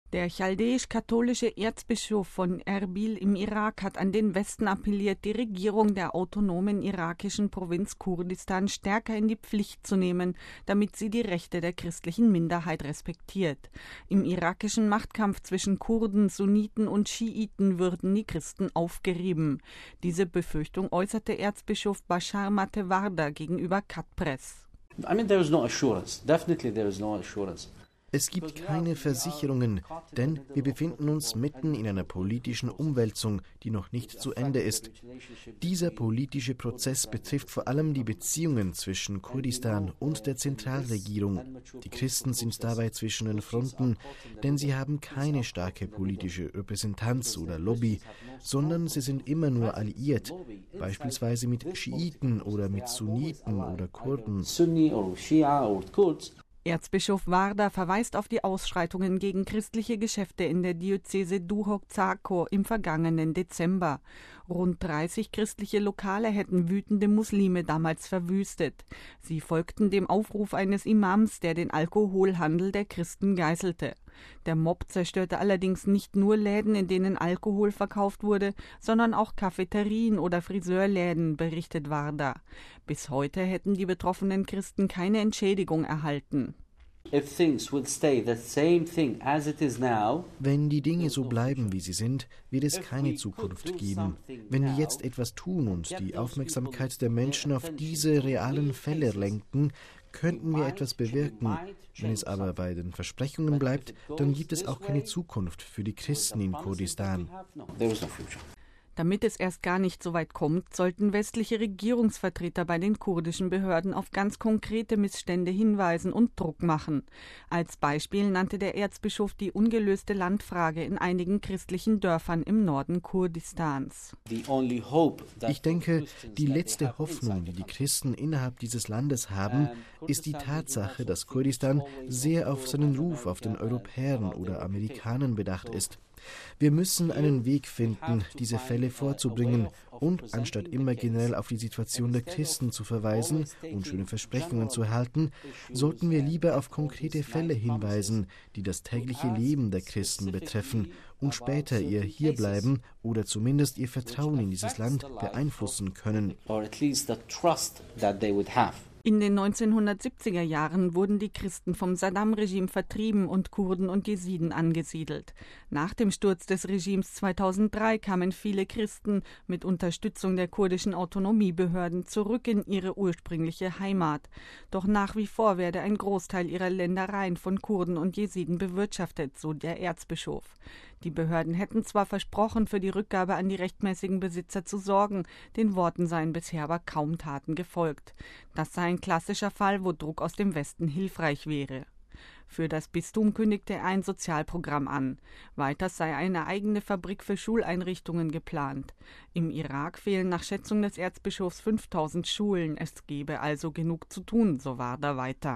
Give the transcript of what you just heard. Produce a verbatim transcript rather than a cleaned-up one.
Der chaldäisch-katholische Erzbischof von Erbil im Irak hat an den Westen appelliert, die Regierung der autonomen irakischen Provinz Kurdistan stärker in die Pflicht zu nehmen, damit sie die Rechte der christlichen Minderheit respektiert. Im irakischen Machtkampf zwischen Kurden, Sunniten und Schiiten würden die Christen aufgerieben. Diese Befürchtung äußerte Erzbischof Bashar Matewarda gegenüber Cut Press. I mean, there is no assurance. Definitely there is no assurance. Es gibt keine Versicherungen, denn wir befinden uns mitten in einer politischen Umwälzung, die noch nicht zu Ende ist. Dieser politische Prozess betrifft vor allem die Beziehungen zwischen Kurdistan und der Zentralregierung. Die Christen sind dabei zwischen den Fronten, denn sie haben keine starke politische Repräsentanz oder Lobby, sondern sie sind immer nur alliiert, beispielsweise mit Schiiten oder mit Sunniten oder Kurden. Erzbischof Warda verweist auf die Ausschreitungen gegen christliche Geschäfte in der Diözese Duhok-Zarko im vergangenen Dezember. Rund dreißig christliche Lokale hätten wütende Muslime damals verwüstet. Sie folgten dem Aufruf eines Imams, der den Alkoholhandel der Christen geißelte. Der Mob zerstörte allerdings nicht nur Läden, in denen Alkohol verkauft wurde, sondern auch Cafeterien oder Friseurläden, berichtet Warda. Bis heute hätten die betroffenen Christen keine Entschädigung erhalten. Wenn die Dinge so bleiben, wie sie sind, wird es keine Zukunft geben. Wenn wir jetzt etwas tun und die Aufmerksamkeit der Menschen auf diese realen Fälle lenken, könnten wir etwas bewirken. Wenn es aber bei den Versprechungen bleibt, dann gibt es auch keine Zukunft für die Christen in Kurdistan. Damit es erst gar nicht so weit kommt, sollten westliche Regierungsvertreter bei den kurdischen Behörden auf ganz konkrete Missstände hinweisen und Druck machen. Als Beispiel nannte der Erzbischof die ungelöste Landfrage in einigen christlichen Dörfern im Norden Kurdistans. Ich denke, die letzte Hoffnung, die die Christen innerhalb dieses Landes haben, ist die Tatsache, dass Kurdistan sehr auf seinen Ruf auf den Europäern oder Amerikanern bedacht ist. Wir müssen einen Weg finden, diese Fälle vorzubringen und anstatt immer generell auf die Situation der Christen zu verweisen und schöne Versprechungen zu erhalten, sollten wir lieber auf konkrete Fälle hinweisen, die das tägliche Leben der Christen betreffen und später ihr Hierbleiben oder zumindest ihr Vertrauen in dieses Land beeinflussen können. In den neunzehnhundertsiebziger Jahren wurden die Christen vom Saddam-Regime vertrieben und Kurden und Jesiden angesiedelt. Nach dem Sturz des Regimes zweitausenddrei kamen viele Christen mit Unterstützung der kurdischen Autonomiebehörden zurück in ihre ursprüngliche Heimat. Doch nach wie vor werde ein Großteil ihrer Ländereien von Kurden und Jesiden bewirtschaftet, so der Erzbischof. Die Behörden hätten zwar versprochen, für die Rückgabe an die rechtmäßigen Besitzer zu sorgen, den Worten seien bisher aber kaum Taten gefolgt. Das sei ein klassischer Fall, wo Druck aus dem Westen hilfreich wäre. Für das Bistum kündigte er ein Sozialprogramm an. Weiters sei eine eigene Fabrik für Schuleinrichtungen geplant. Im Irak fehlen nach Schätzung des Erzbischofs fünftausend Schulen. Es gebe also genug zu tun, so Warda weiter.